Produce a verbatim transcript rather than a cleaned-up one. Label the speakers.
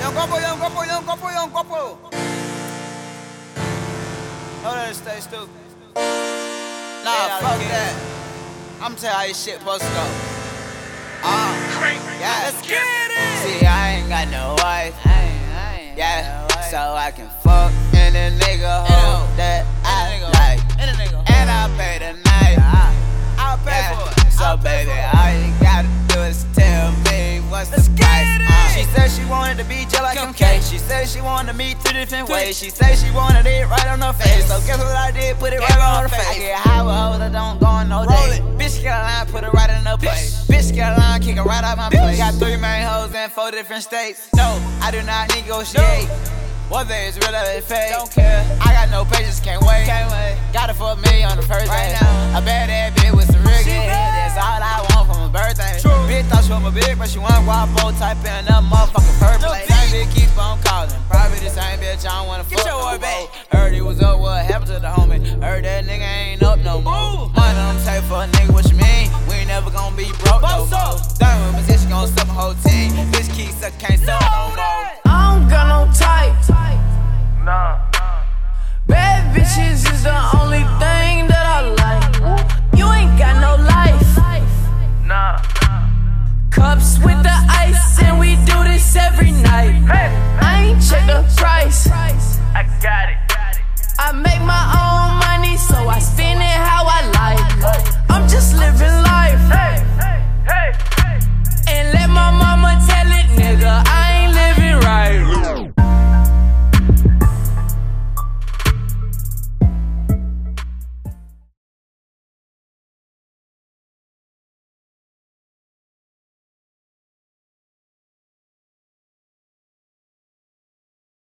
Speaker 1: Young guapo, young guapo, young guapo, young guapo. Hold on, stay stupid. Nah, fuck that. I'm tell you how this shit supposed to go. Uh, yeah, let's get it. See, I ain't got no wife. I ain't, I ain't yeah, no wife. So I can fuck in a nigga hole that I like. And I'll pay the night. I'll pay yeah. for it. So, I'll baby, all you gotta do is tell me what's let's the price. Uh, she said she wanted to be just like M K. She said she wanted to meet two different ways. She said she wanted it right on her face. So guess what I did? Put it right on her face. I get high with hoes that don't go on no date. Bitch get a line, put it right in her place. Bitch get a line, kick it right out my place. Got three main hoes in four different states. No, I do not negotiate. One thing is real, other fake. Don't care. I got no patience, can't wait. Can't wait. Got it for me on the first right day. Now. A bad ass bitch with some rigging. That's all I want for my birthday. True. Bitch thought she was my big, but she want guapo type in that motherfucking purple. Same bitch keep on calling. Probably the same bitch I don't wanna fuck no more. Heard he was up, what happened to the homie? Heard that nigga ain't up no more. Money on the table for a nigga, what you mean? We ain't never gonna be broke no more. Done with position, gon' suck my whole team. Bitch keep suck, can't suck no more.
Speaker 2: I don't got no type. Nah. Bad bitches